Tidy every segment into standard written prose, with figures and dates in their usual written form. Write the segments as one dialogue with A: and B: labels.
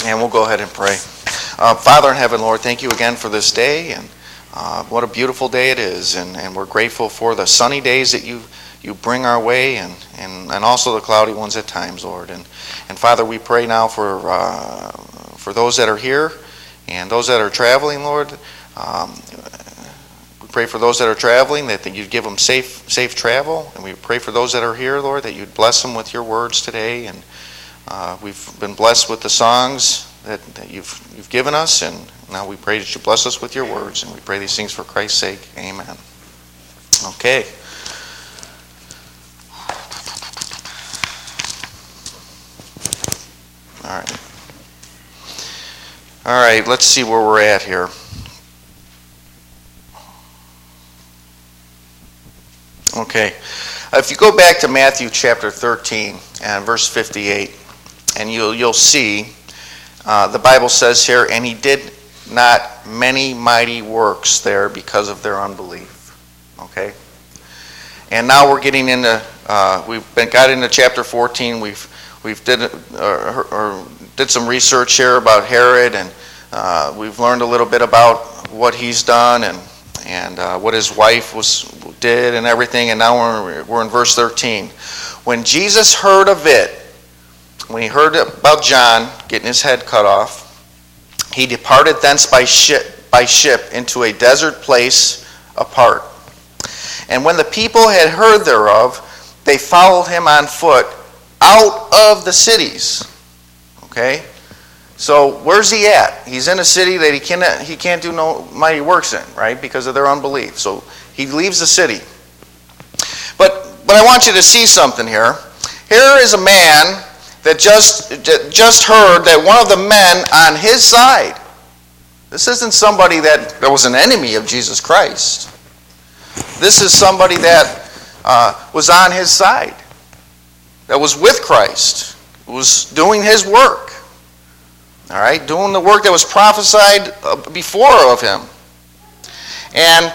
A: And we'll go ahead and pray. Father in heaven, Lord, thank you again for this day, and what a beautiful day it is. And we're grateful for the sunny days that you bring our way, and also the cloudy ones at times, Lord. And Father, we pray now for those that are here and those that are traveling, Lord. We pray for those that are traveling that you'd give them safe travel. And we pray for those that are here, Lord, that you'd bless them with your words today. And we've been blessed with the songs that you've given us, and now we pray that you bless us with your words, and we pray these things for Christ's sake. Amen. Okay. All right, let's see where we're at here. Okay. If you go back to Matthew chapter 13 and verse 58, and you'll see the Bible says here, and he did not many mighty works there because of their unbelief. Okay? And now we're getting into, got into chapter 14. We've did some research here about Herod, and we've learned a little bit about what he's done and what his wife did and everything. And now we're in verse 13. When Jesus heard of it, when he heard about John getting his head cut off, he departed thence by ship into a desert place apart. And when the people had heard thereof, they followed him on foot out of the cities. Okay? So where's he at? He's in a city that he can't do no mighty works in, right? Because of their unbelief. So he leaves the city. But I want you to see something here. Here is a man that just heard that one of the men on his side. This isn't somebody that was an enemy of Jesus Christ. This is somebody that was on his side, that was with Christ, was doing his work. All right, doing the work that was prophesied before of him. And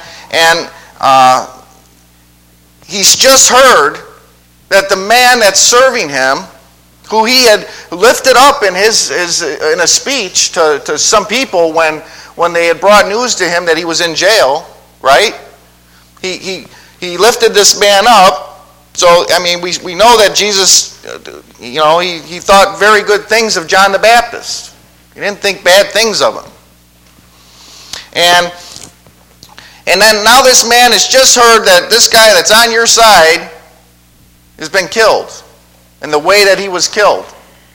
A: he's just heard that the man that's serving him, who he had lifted up in in a speech to some people when they had brought news to him that he was in jail, right? He lifted this man up. So I mean, we know that Jesus, he thought very good things of John the Baptist. He didn't think bad things of him. And then now this man has just heard that this guy that's on your side has been killed. And the way that he was killed.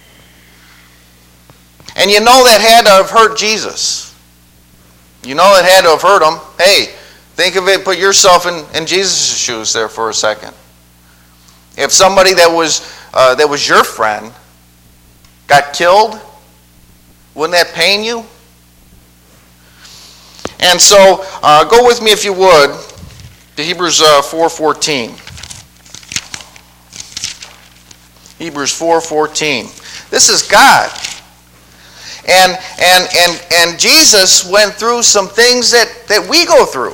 A: And you know that had to have hurt Jesus. You know it had to have hurt him. Hey, think of it, put yourself in Jesus' shoes there for a second. If somebody that was your friend got killed, wouldn't that pain you? And so, go with me if you would to Hebrews 4:14. Hebrews 4:14. This is God. And Jesus went through some things that we go through.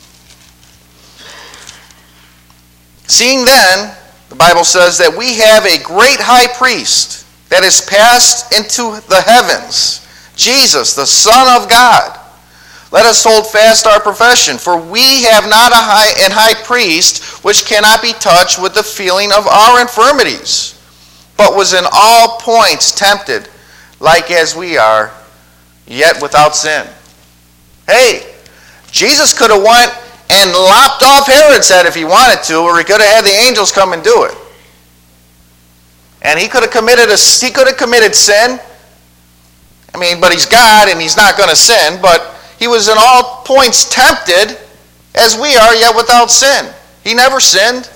A: Seeing then, the Bible says that we have a great high priest that is passed into the heavens, Jesus, the Son of God. Let us hold fast our profession, for we have not an high priest which cannot be touched with the feeling of our infirmities, but was in all points tempted, like as we are, yet without sin. Hey, Jesus could have went and lopped off Herod's head if he wanted to, or he could have had the angels come and do it. And he could have committed sin. I mean, but he's God and he's not going to sin, but he was in all points tempted as we are, yet without sin. He never sinned.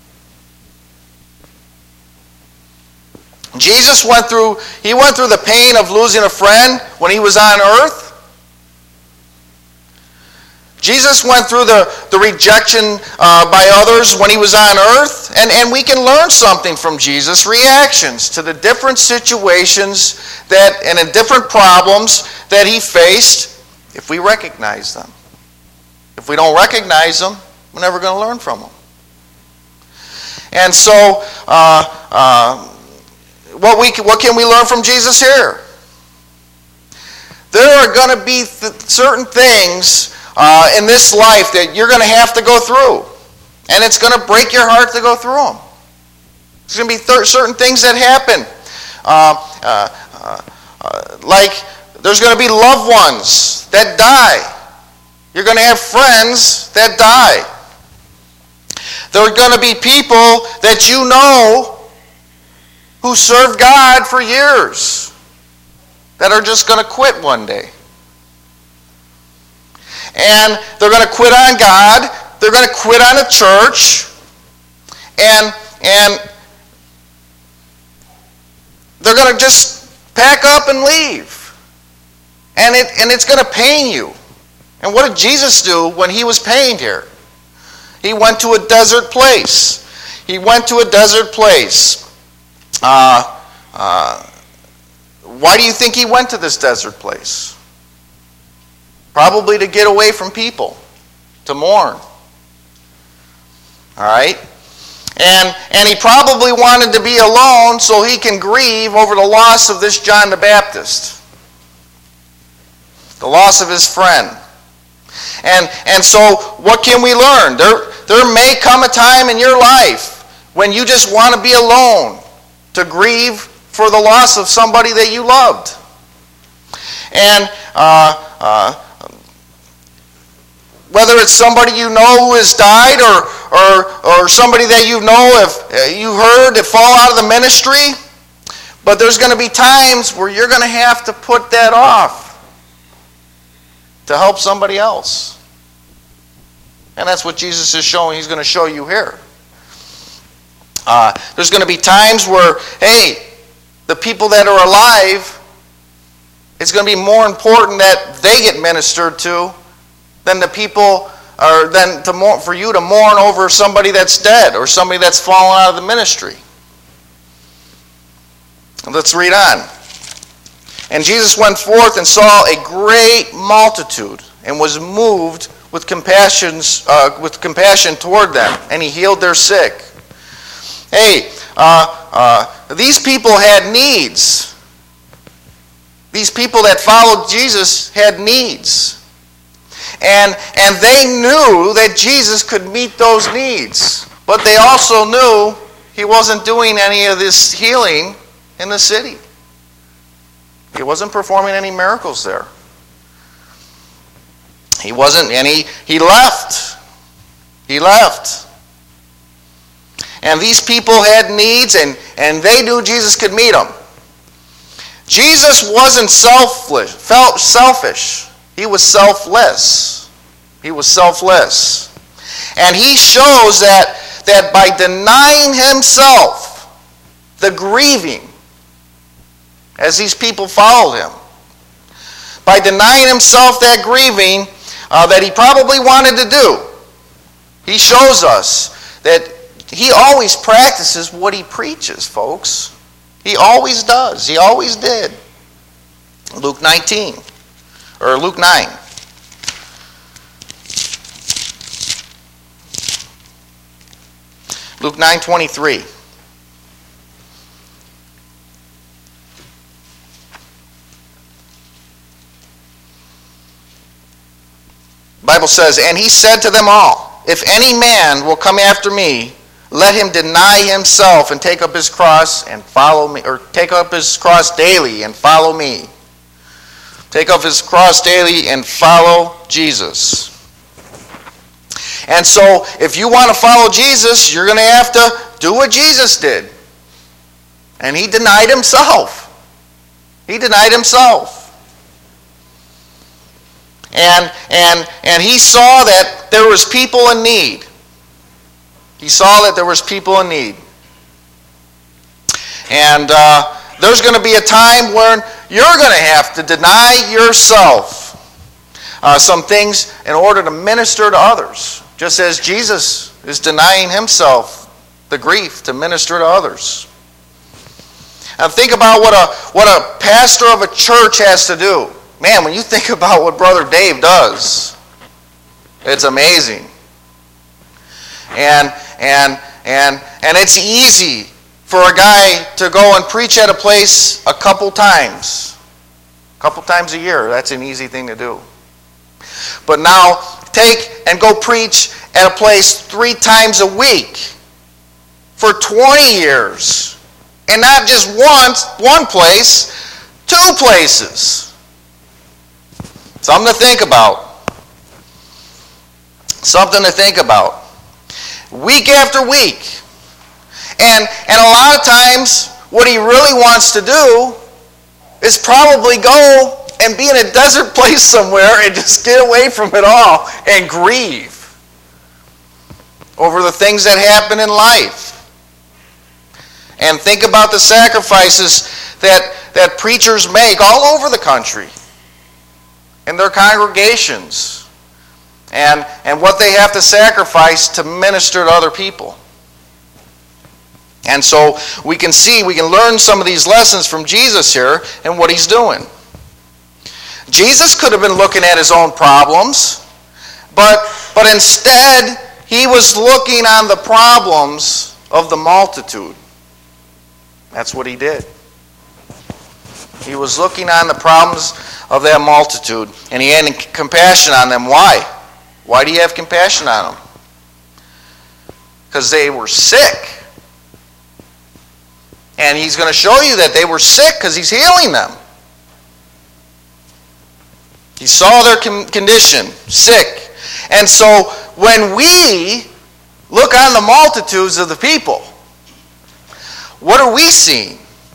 A: Jesus went through the pain of losing a friend when he was on earth. Jesus went through the rejection by others when he was on earth. And we can learn something from Jesus' reactions to the different situations and in different problems that he faced if we recognize them. If we don't recognize them, we're never going to learn from them. And so, what can we learn from Jesus here? There are going to be certain things in this life that you're going to have to go through. And it's going to break your heart to go through them. There's going to be certain things that happen. Like there's going to be loved ones that die. You're going to have friends that die. There are going to be people that you know who served God for years that are just going to quit one day. And they're going to quit on God. They're going to quit on the church. And they're going to just pack up and leave. And it's going to pain you. And what did Jesus do when he was pained here? He went to a desert place. He went to a desert place. Why do you think he went to this desert place? Probably to get away from people, to mourn. All right? And he probably wanted to be alone so he can grieve over the loss of this John the Baptist. The loss of his friend. And so what can we learn? There may come a time in your life when you just want to be alone to grieve for the loss of somebody that you loved. And whether it's somebody you know who has died or somebody that you know if you heard that fall out of the ministry, but there's going to be times where you're going to have to put that off to help somebody else. And that's what Jesus is showing. He's going to show you here. There's going to be times where, hey, the people that are alive, it's going to be more important that they get ministered to than the people, or than for you to mourn over somebody that's dead or somebody that's fallen out of the ministry. Let's read on. And Jesus went forth and saw a great multitude and was moved with compassion toward them, and he healed their sick. Hey, these people had needs. These people that followed Jesus had needs. And they knew that Jesus could meet those needs. But they also knew he wasn't doing any of this healing in the city. He wasn't performing any miracles there. He wasn't, and he left. He left. And these people had needs, and they knew Jesus could meet them. Jesus wasn't selfish. He was selfless. He was selfless. And he shows that by denying himself, the grieving, as these people followed him, by denying himself that grieving that he probably wanted to do, he shows us that he always practices what he preaches, folks. He always does. He always did. Luke 19. Or Luke 9. Luke 9:23. The Bible says, and he said to them all, if any man will come after me, let him deny himself and take up his cross and follow me, or take up his cross daily and follow me. Take up his cross daily and follow Jesus. And so, if you want to follow Jesus, you're going to have to do what Jesus did. And he denied himself. He denied himself. And he saw that there was people in need. He saw that there was people in need. And there's going to be a time when you're going to have to deny yourself some things in order to minister to others. Just as Jesus is denying himself the grief to minister to others. And think about what a pastor of a church has to do. Man, when you think about what Brother Dave does, it's amazing. And it's easy for a guy to go and preach at a place a couple times A couple times a year, that's an easy thing to do. But now, take and go preach at a place 3 times a week for 20 years. And not just one place, 2 places. Something to think about. Something to think about. Week after week. And a lot of times, what he really wants to do is probably go and be in a desert place somewhere and just get away from it all and grieve over the things that happen in life. And think about the sacrifices that preachers make all over the country in their congregations and what they have to sacrifice to minister to other people. And so we can learn some of these lessons from Jesus here and what he's doing. Jesus could have been looking at his own problems, but instead he was looking on the problems of the multitude. That's what he did. He was looking on the problems of that multitude, and he had compassion on them. Why? Why do you have compassion on them? Because they were sick. And he's going to show you that they were sick because he's healing them. He saw their condition, sick. And so when we look on the multitudes of the people, what are we seeing?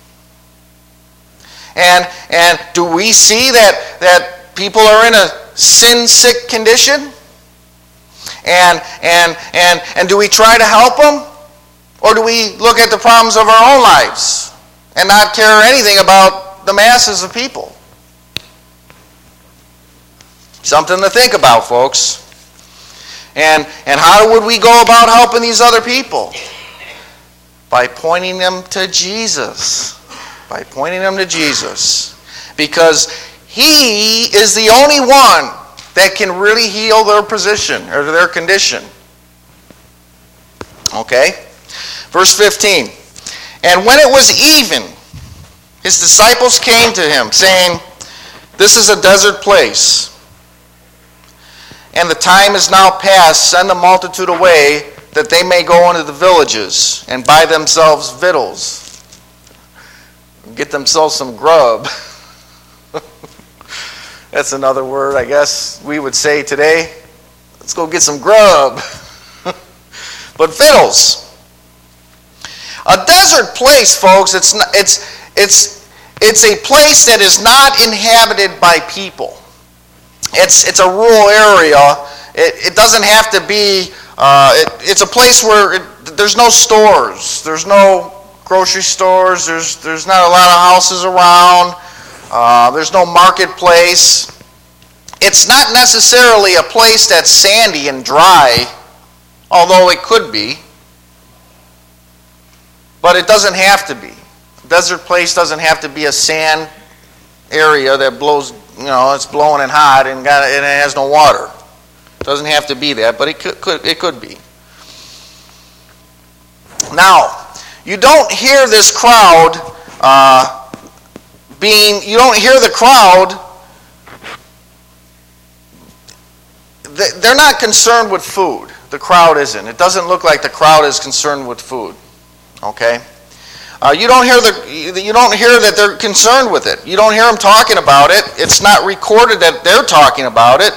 A: And do we see that people are in a sin-sick condition? And do we try to help them? Or do we look at the problems of our own lives and not care anything about the masses of people? Something to think about, folks. And how would we go about helping these other people? By pointing them to Jesus. By pointing them to Jesus. Because he is the only one that can really heal their position or their condition. Okay? Verse 15. And when it was even, his disciples came to him, saying, "This is a desert place, and the time is now past. Send the multitude away, that they may go into the villages and buy themselves victuals." Get themselves some grub. That's another word, I guess, we would say today. Let's go get some grub. But victuals. A desert place, folks, it's a place that is not inhabited by people. It's a rural area. It doesn't have to be, it's a place where there's no stores. There's no grocery stores. There's not a lot of houses around. There's no marketplace. It's not necessarily a place that's sandy and dry, although it could be. But it doesn't have to be. A desert place doesn't have to be a sand area that blows, it's blowing and hot and it has no water. It doesn't have to be that, but it could be. Now, you don't hear this crowd you don't hear the crowd, they're not concerned with food. The crowd isn't. It doesn't look like the crowd is concerned with food. Okay? You don't hear that they're concerned with it. You don't hear them talking about it. It's not recorded that they're talking about it.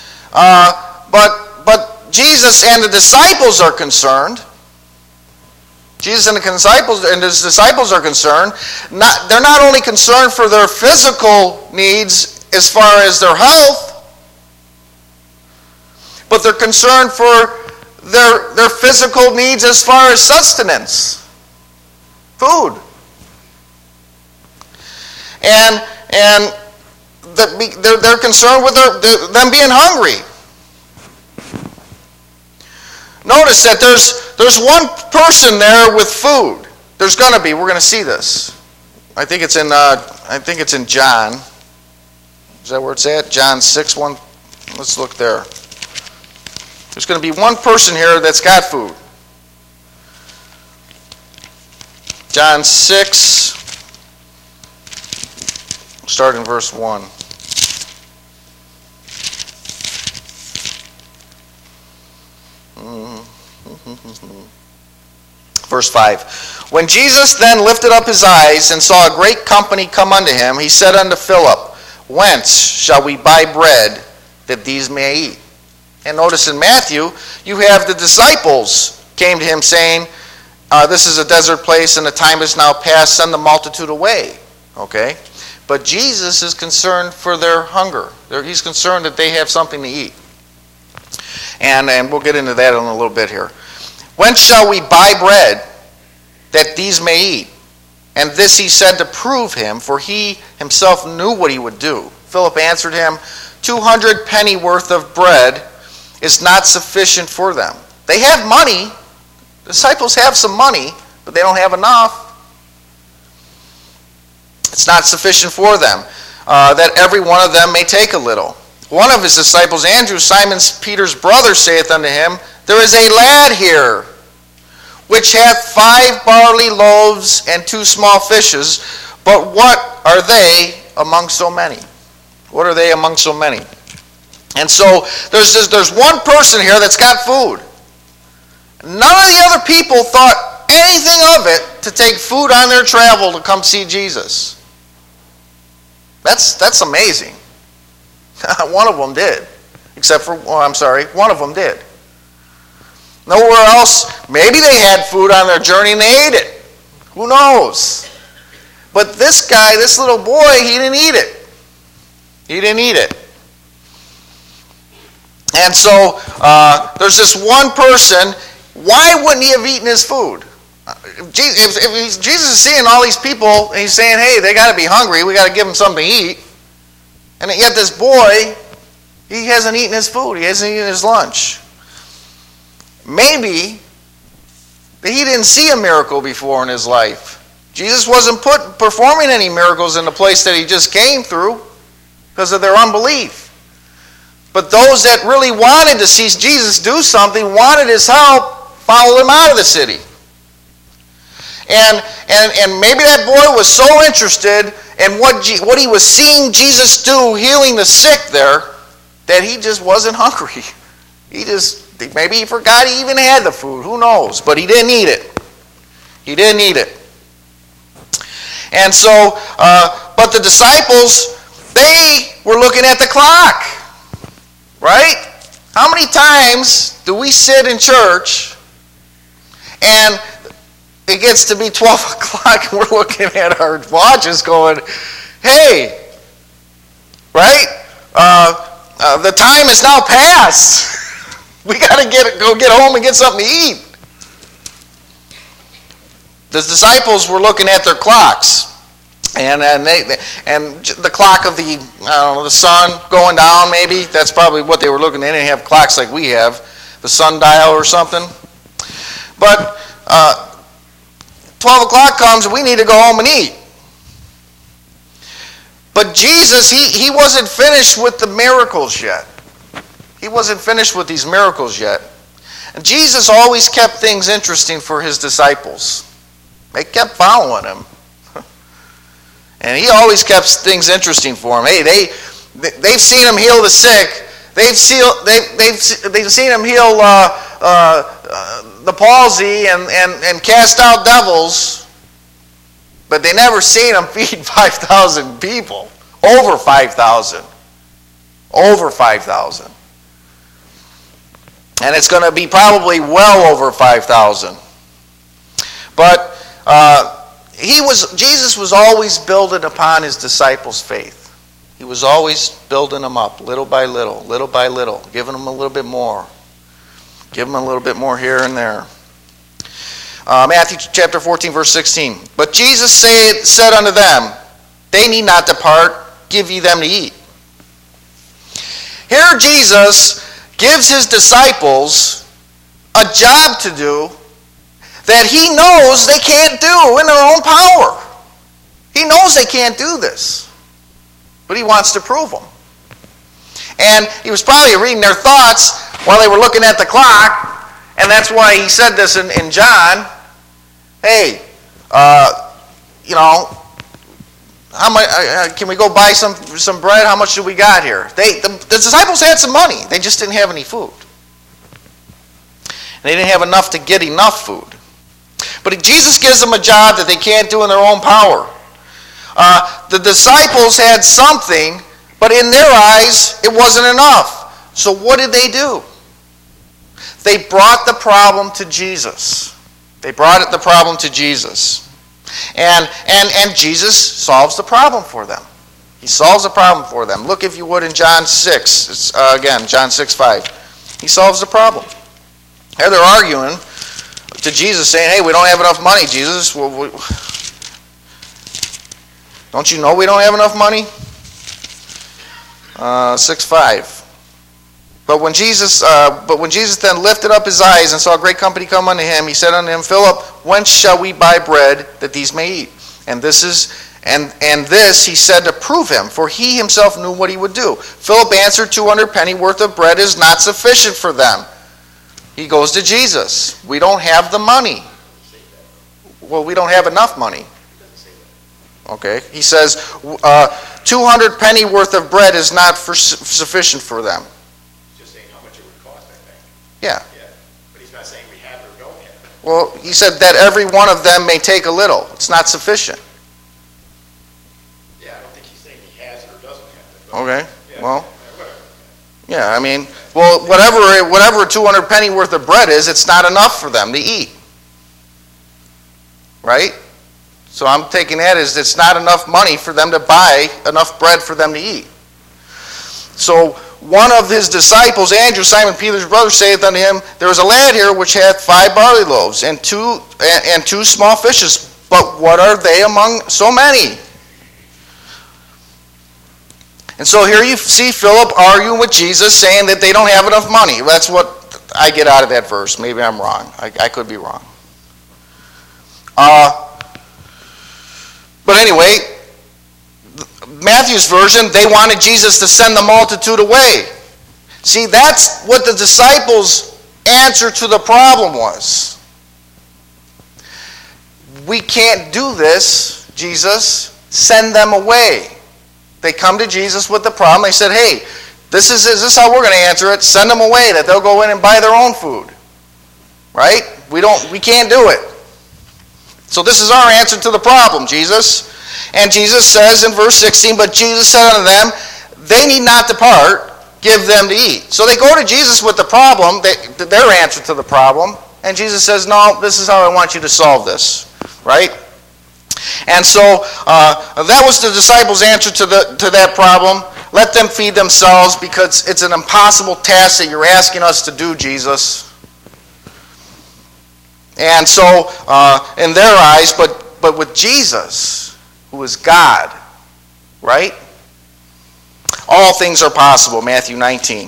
A: But Jesus and the disciples are concerned. Jesus and his disciples are concerned. They're not only concerned for their physical needs as far as their health, but they're concerned for their physical needs as far as sustenance. Food. And they're concerned with them being hungry. Notice that there's one person there with food. There's going to be. We're going to see this. I think it's in John. Is that where it's at? John 6:1. Let's look there. There's going to be one person here that's got food. John 6, start in verse 1. Verse 5. When Jesus then lifted up his eyes and saw a great company come unto him, he said unto Philip, Whence shall we buy bread that these may eat? And notice in Matthew, you have the disciples came to him saying, this is a desert place and the time is now past, send the multitude away. Okay? But Jesus is concerned for their hunger. He's concerned that they have something to eat. And we'll get into that in a little bit here. Whence shall we buy bread that these may eat? And this he said to prove him, for he himself knew what he would do. Philip answered him, 200 penny worth of bread is not sufficient for them. They have money. The disciples have some money, but they don't have enough. It's not sufficient for them, that every one of them may take a little. One of his disciples, Andrew, Simon Peter's brother, saith unto him, There is a lad here, which hath 5 barley loaves and 2 small fishes, but what are they among so many? What are they among so many? And so there's one person here that's got food. None of the other people thought anything of it to take food on their travel to come see Jesus. That's amazing. One of them did. One of them did. Nowhere else, maybe they had food on their journey and they ate it. Who knows? But this guy, this little boy, he didn't eat it. He didn't eat it. And so there's this one person. Why wouldn't he have eaten his food? If Jesus is seeing all these people and he's saying, hey, they got to be hungry. We got to give them something to eat. And yet this boy, he hasn't eaten his food. He hasn't eaten his lunch. Maybe that he didn't see a miracle before in his life. Jesus wasn't performing any miracles in the place that he just came through because of their unbelief. But those that really wanted to see Jesus do something, wanted his help, followed him out of the city. And maybe that boy was so interested in what he was seeing Jesus do, healing the sick there, that he just wasn't hungry. Maybe he forgot he even had the food. Who knows? But he didn't eat it. He didn't eat it. And so, but the disciples, they were looking at the clock. Right? How many times do we sit in church and it gets to be 12 o'clock and we're looking at our watches going, hey, right? The time is now past. We got to go get home and get something to eat. The disciples were looking at their clocks. And the clock of the sun going down, maybe. That's probably what they were looking at. They didn't have clocks like we have, the sundial or something. But 12 o'clock comes and we need to go home and eat. But Jesus, he wasn't finished with the miracles yet. He wasn't finished with these miracles yet. And Jesus always kept things interesting for his disciples. They kept following him. And he always kept things interesting for them. Hey, they've seen him heal the sick. They've seen him heal the palsy and cast out devils. But they never seen him feed 5,000 people. Over 5,000. Over 5,000. And it's going to be probably well over 5,000. But Jesus was always building upon his disciples' faith. He was always building them up little by little, giving them a little bit more. Give them a little bit more here and there. Matthew chapter 14, verse 16. But Jesus said unto them, They need not depart, give ye them to eat. Here Jesus gives his disciples a job to do that he knows they can't do in their own power. He knows they can't do this. But he wants to prove them. And he was probably reading their thoughts while they were looking at the clock. And that's why he said this in John. Hey, how much? Can we go buy some bread? How much do we got here? The disciples had some money. They just didn't have any food. And they didn't have enough to get enough food. But Jesus gives them a job that they can't do in their own power. The disciples had something, but in their eyes, it wasn't enough. So what did they do? They brought the problem to Jesus. They brought the problem to Jesus. And Jesus solves the problem for them. He solves the problem for them. Look, if you would, in John 6. Again, John 6:5. He solves the problem. Here they're arguing to Jesus, saying, hey, we don't have enough money, Jesus. Well, don't you know we don't have enough money? 6:5. But when Jesus then lifted up his eyes and saw a great company come unto him, he said unto him, Philip, whence shall we buy bread that these may eat? And this he said to prove him, for he himself knew what he would do. Philip answered, 200 penny worth of bread is not sufficient for them. He goes to Jesus. We don't have the money. Well, we don't have enough money. Okay. He says, 200 penny worth of bread is not sufficient for them. Yeah.
B: But he's not saying we have it or don't have it.
A: Well, he said that every one of them may take a little. It's not sufficient.
B: Yeah, I don't think he's saying he has it or doesn't have it.
A: Okay.
B: Yeah.
A: Well, yeah, I mean, well, whatever 200 penny worth of bread is, it's not enough for them to eat. Right? So I'm taking that as it's not enough money for them to buy enough bread for them to eat. So one of his disciples, Andrew, Simon Peter's brother, saith unto him, there is a lad here which hath 5 barley loaves and two small fishes, but what are they among so many? And so here you see Philip arguing with Jesus, saying that they don't have enough money. That's what I get out of that verse. Maybe I'm wrong. I could be wrong. But anyway, Matthew's version, they wanted Jesus to send the multitude away. See, that's what the disciples' answer to the problem was. We can't do this, Jesus. Send them away. They come to Jesus with the problem. They said, hey, this is how we're going to answer it. Send them away, that they'll go in and buy their own food. Right? We can't do it. So this is our answer to the problem, Jesus. And Jesus says in verse 16, but Jesus said unto them, they need not depart, give them to eat. So they go to Jesus with the problem, their answer to the problem, and Jesus says, no, this is how I want you to solve this. Right? And so that was the disciples' answer to that problem. Let them feed themselves, because it's an impossible task that you're asking us to do, Jesus. And so, in their eyes, but with Jesus, who is God, right? All things are possible, Matthew 19.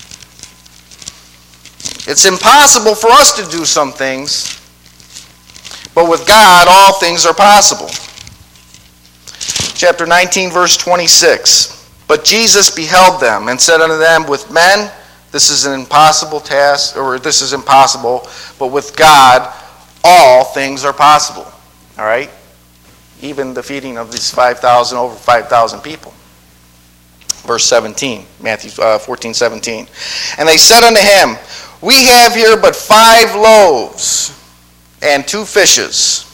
A: It's impossible for us to do some things, but with God, all things are possible. Chapter 19, verse 26. But Jesus beheld them and said unto them, with men, this is an impossible task, or this is impossible, but with God, all things are possible. All right? Even the feeding of these over 5,000 people. Verse 17, Matthew 14:17. And they said unto him, we have here but 5 loaves and 2 fishes.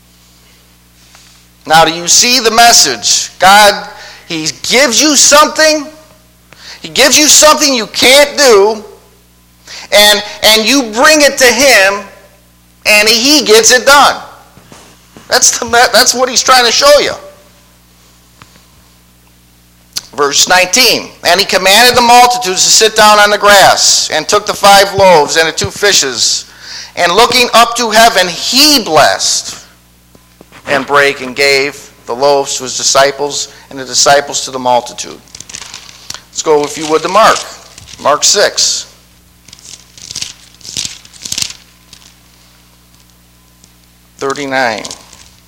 A: Now, do you see the message? God, he gives you something. He gives you something you can't do, and you bring it to him, and he gets it done. That's what he's trying to show you. Verse 19, and he commanded the multitudes to sit down on the grass, and took the 5 loaves and the 2 fishes, and looking up to heaven, he blessed, and brake and gave the loaves to his disciples, and the disciples to the multitude. Let's go, if you would, to Mark. Mark 6. $39.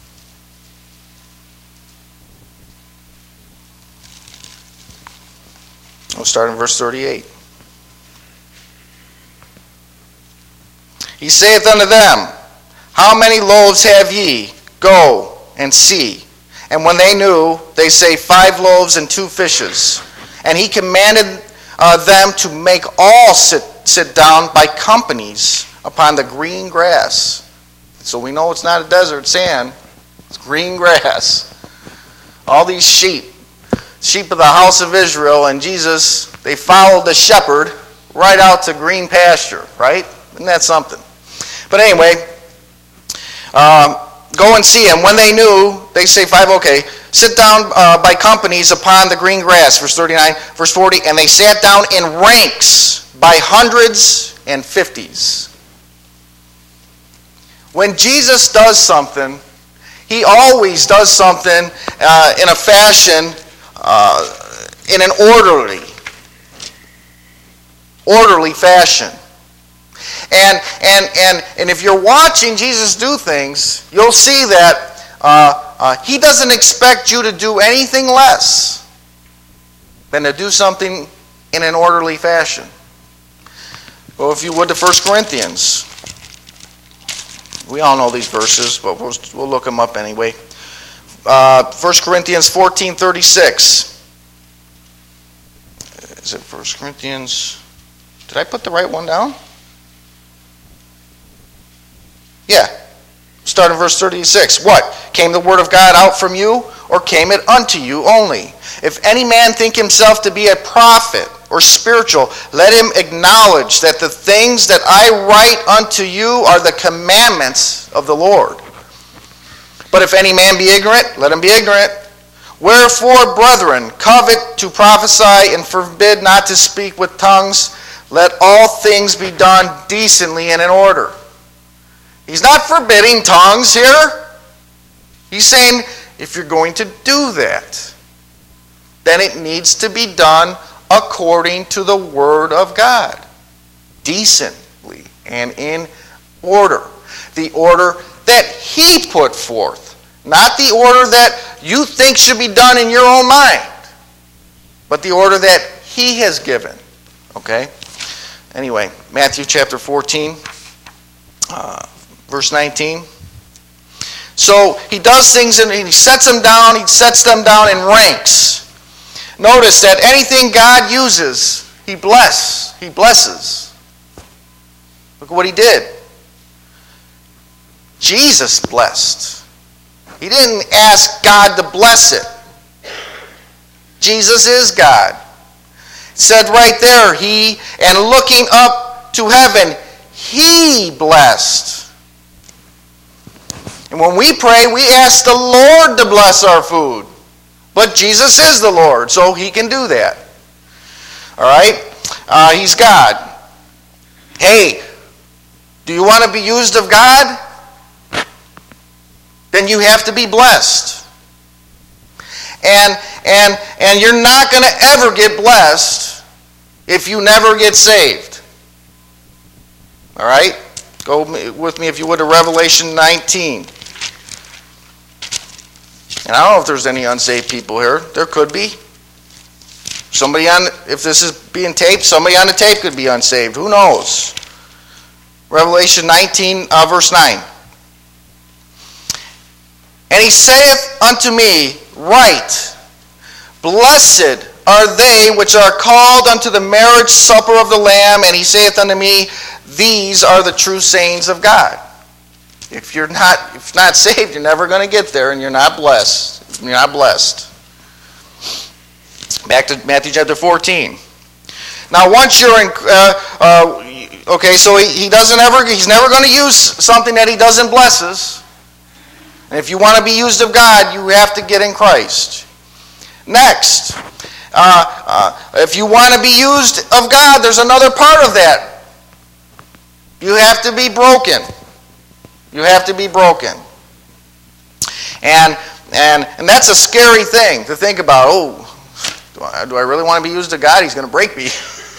A: We'll start in verse 38. He saith unto them, how many loaves have ye? Go and see. And when they knew, they say 5 loaves and 2 fishes. And he commanded them to make all sit down by companies upon the green grass. So we know it's not a desert sand. It's green grass. All these sheep of the house of Israel, and Jesus, they followed the shepherd right out to green pasture, right? Isn't that something? But anyway, go and see him. When they knew, they say 5, okay, sit down by companies upon the green grass, verse 39, verse 40, and they sat down in ranks by hundreds and 50s. When Jesus does something, he always does something in a fashion, in an orderly fashion. And if you're watching Jesus do things, you'll see that he doesn't expect you to do anything less than to do something in an orderly fashion. Well, if you would, to 1 Corinthians. We all know these verses, but we'll look them up anyway. 1 Corinthians 14:36. Is it 1 Corinthians? Did I put the right one down? Yeah. Start in verse 36. What? Came the word of God out from you, or came it unto you only? If any man think himself to be a prophet or spiritual, let him acknowledge that the things that I write unto you are the commandments of the Lord. But if any man be ignorant, let him be ignorant. Wherefore, brethren, covet to prophesy and forbid not to speak with tongues. Let all things be done decently and in order. He's not forbidding tongues here. He's saying if you're going to do that, then it needs to be done according to the Word of God. Decently and in order. The order that he put forth. Not the order that you think should be done in your own mind. But the order that he has given. Okay? Anyway, Matthew chapter 14. Verse 19. So he does things and he sets them down in ranks. Notice that anything God uses, he blesses. Look at what he did. Jesus blessed. He didn't ask God to bless it. Jesus is God. It said right there, and looking up to heaven, he blessed. And when we pray, we ask the Lord to bless our food. But Jesus is the Lord, so he can do that. All right? He's God. Hey, do you want to be used of God? Then you have to be blessed. And you're not going to ever get blessed if you never get saved. All right? Go with me, if you would, to Revelation 19. And I don't know if there's any unsaved people here. There could be. If this is being taped, somebody on the tape could be unsaved. Who knows? Revelation 19, verse 9. And he saith unto me, Write, blessed are they which are called unto the marriage supper of the Lamb. And he saith unto me, These are the true sayings of God. If you're not saved, you're never going to get there, and you're not blessed. You're not blessed. Back to Matthew chapter 14. Now, once you're in, okay, so he's never going to use something that he doesn't bless us. And if you want to be used of God, you have to get in Christ. Next, if you want to be used of God, there's another part of that. You have to be broken. You have to be broken. And that's a scary thing to think about. Oh, do I really want to be used of God? He's going to break me.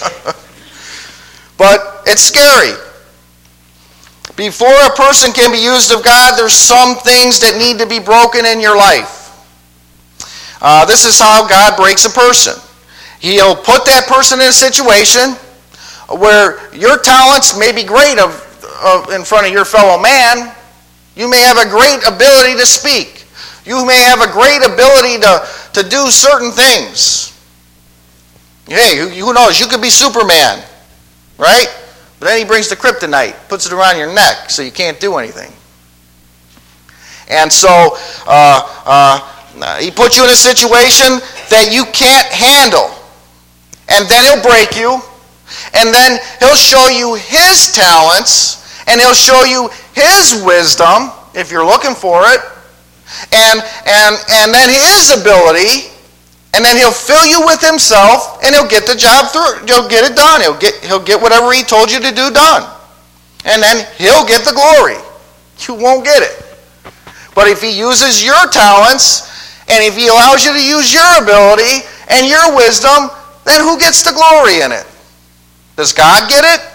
A: But it's scary. Before a person can be used of God, there's some things that need to be broken in your life. This is how God breaks a person. He'll put that person in a situation where your talents may be great in front of your fellow man. You may have a great ability to speak. You may have a great ability to do certain things. Hey, who knows? You could be Superman, right? But then he brings the kryptonite, puts it around your neck so you can't do anything. And so he puts you in a situation that you can't handle. And then he'll break you. And then he'll show you his talents. And he'll show you his wisdom, if you're looking for it. And then his ability. And then he'll fill you with himself. And he'll get the job through. He'll get it done. He'll get whatever he told you to do done. And then he'll get the glory. You won't get it. But if he uses your talents, and if he allows you to use your ability and your wisdom, then who gets the glory in it? Does God get it?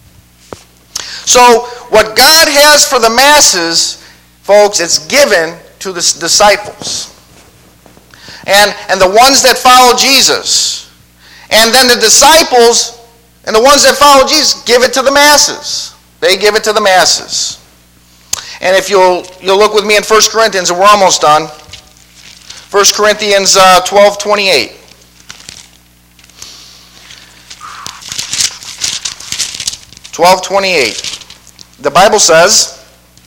A: So what God has for the masses, folks, it's given to the disciples. And the ones that follow Jesus. And then the disciples and the ones that follow Jesus give it to the masses. They give it to the masses. And if you'll look with me in 1 Corinthians, and we're almost done. 1 Corinthians 12:28. The Bible says,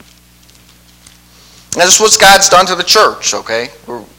A: and this is what God's done to the church, okay?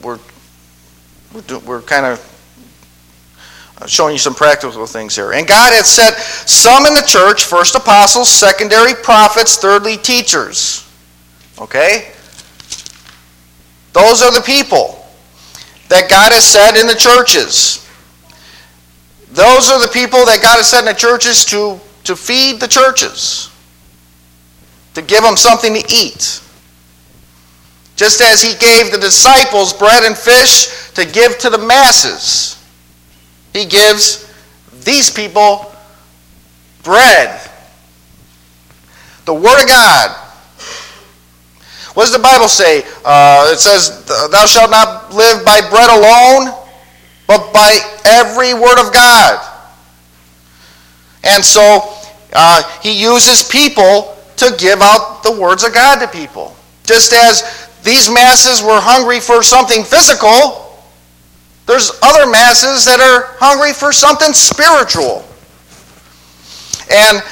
A: We're kind of showing you some practical things here. And God had set some in the church, first apostles, secondary prophets, thirdly teachers. Okay? Those are the people that God has set in the churches. Those are the people that God has set in the churches to feed the churches. To give them something to eat. Just as he gave the disciples bread and fish to give to the masses. He gives these people bread. The Word of God. What does the Bible say? It says, thou shalt not live by bread alone, but by every word of God. And so he uses people to give out the words of God to people. Just as these masses were hungry for something physical, there's other masses that are hungry for something spiritual. And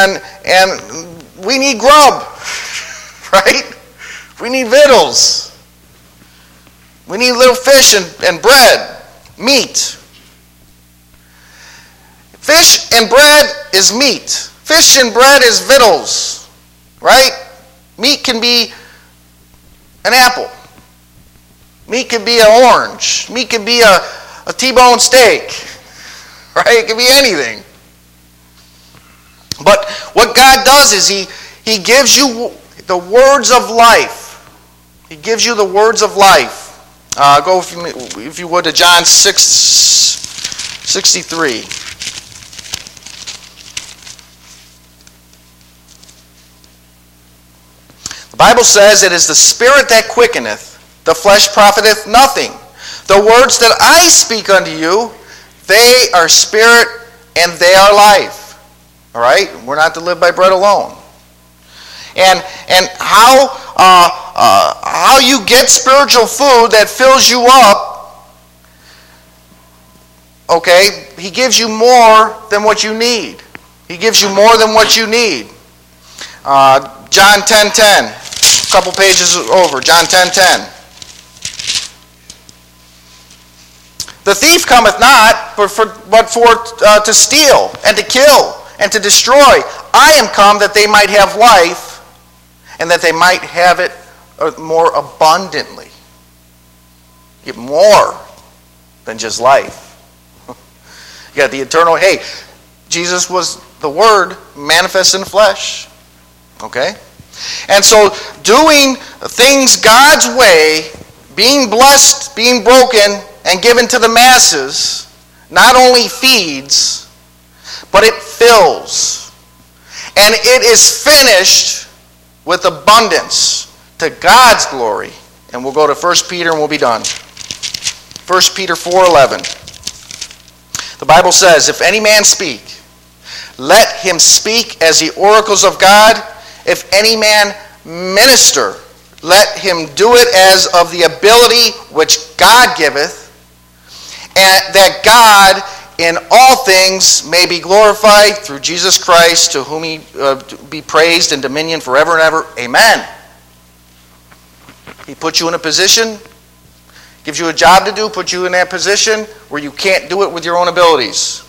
A: we need grub, right? We need victuals. We need little fish and bread, meat. Fish and bread is meat. Fish and bread is victuals, right? Meat can be an apple. Meat can be an orange. Meat can be a T-bone steak, right? It can be anything. But what God does is He gives you the words of life. He gives you the words of life. Go, if you would, to John 6:63. The Bible says, it is the Spirit that quickeneth, the flesh profiteth nothing. The words that I speak unto you, they are spirit and they are life. All right? We're not to live by bread alone. And how you get spiritual food that fills you up, okay, he gives you more than what you need. He gives you more than what you need. John 10:10, a couple pages over, John 10:10. The thief cometh not, but for to steal and to kill and to destroy. I am come that they might have life, and that they might have it more abundantly. Get more than just life. You got the eternal. Hey, Jesus was the Word manifest in the flesh. Okay? And so doing things God's way, being blessed, being broken, and given to the masses, not only feeds, but it fills. And it is finished with abundance to God's glory. And we'll go to 1 Peter and we'll be done. 1 Peter 4:11. The Bible says, if any man speak, let him speak as the oracles of God. If any man minister, Let him do it as of the ability which God giveth, and that God in all things may be glorified through Jesus Christ, to whom he be praised and dominion forever and ever. Amen. He put you in a position, gives you a job to do, puts you in that position where you can't do it with your own abilities.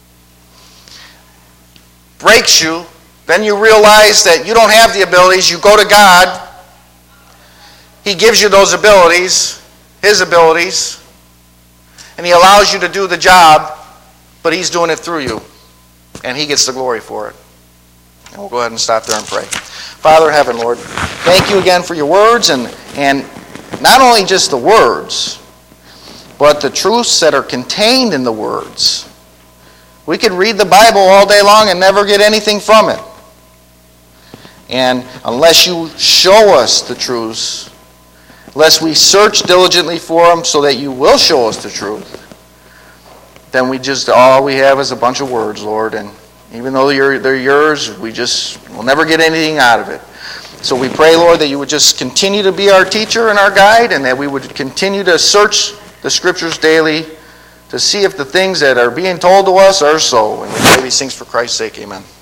A: Breaks you, then you realize that you don't have the abilities, you go to God, he gives you those abilities, his abilities, and he allows you to do the job, but he's doing it through you, and he gets the glory for it. And we'll go ahead and stop there and pray. Father in heaven, Lord, thank you again for your words, and not only just the words, but the truths that are contained in the words. We could read the Bible all day long and never get anything from it. And unless you show us the truths, unless we search diligently for them so that you will show us the truth, then all we have is a bunch of words, Lord. And even though they're yours, we'll never get anything out of it. So we pray, Lord, that you would just continue to be our teacher and our guide, and that we would continue to search the Scriptures daily to see if the things that are being told to us are so. And we pray these things for Christ's sake. Amen.